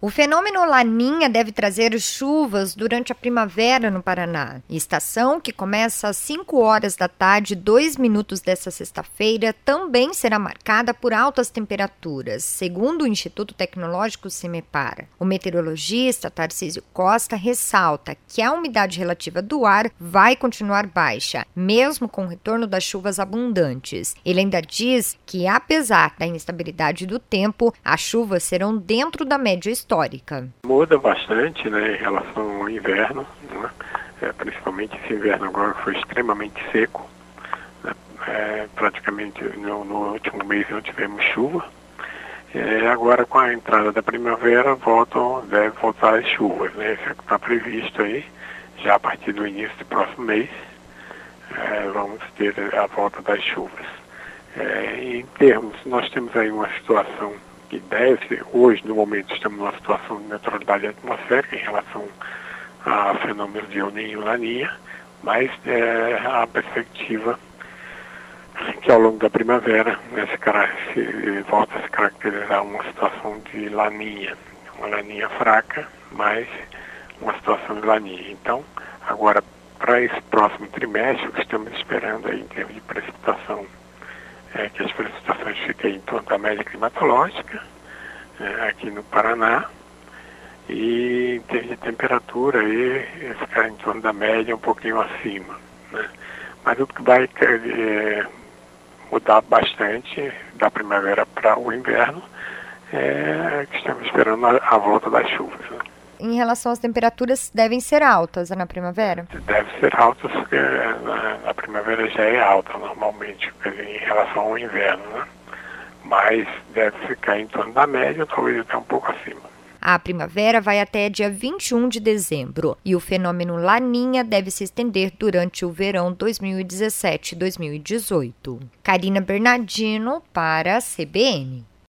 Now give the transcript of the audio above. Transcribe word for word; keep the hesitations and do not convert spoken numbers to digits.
O fenômeno Laninha deve trazer chuvas durante a primavera no Paraná. Estação que começa às cinco horas da tarde, dois minutos desta sexta-feira, também será marcada por altas temperaturas, segundo o Instituto Tecnológico CIMEPAR. O meteorologista Tarcísio Costa ressalta que a umidade relativa do ar vai continuar baixa, mesmo com o retorno das chuvas abundantes. Ele ainda diz que, apesar da instabilidade do tempo, as chuvas serão dentro da média histórica. Histórica. Muda bastante, né, em relação ao inverno, né? É, principalmente esse inverno agora foi extremamente seco, né? É, praticamente no, no último mês não tivemos chuva. É, agora com a entrada da primavera voltam, deve voltar as chuvas, né? Isso está previsto aí, já a partir do início do próximo mês, é, vamos ter a volta das chuvas. É, em termos, nós temos aí uma situação que deve, hoje, no momento, estamos numa situação de neutralidade atmosférica em relação a fenômenos de El Niño e Laninha, mas é, a perspectiva que ao longo da primavera né, se, se volta a se caracterizar uma situação de Laninha, uma Laninha fraca, mas uma situação de Laninha. Então, agora, para esse próximo trimestre, o que estamos esperando aí em termos de precipitação, é que as precipitações fiquem em torno da média climatológica, é, aqui no Paraná, e em termos de temperatura, aí, ficar em torno da média, um pouquinho acima. Né? Mas o que vai é, mudar bastante da primavera para o inverno é que estamos esperando a, a volta das chuvas. Né? Em relação às temperaturas, devem ser altas na primavera? Deve ser altas, porque na, na primavera já é alta normalmente, em relação ao inverno, né? Mas deve ficar em torno da média, talvez até um pouco acima. A primavera vai até dia vinte e um de dezembro e o fenômeno Laninha deve se estender durante o verão dois mil e dezessete a dois mil e dezoito. Karina Bernardino para a C B N.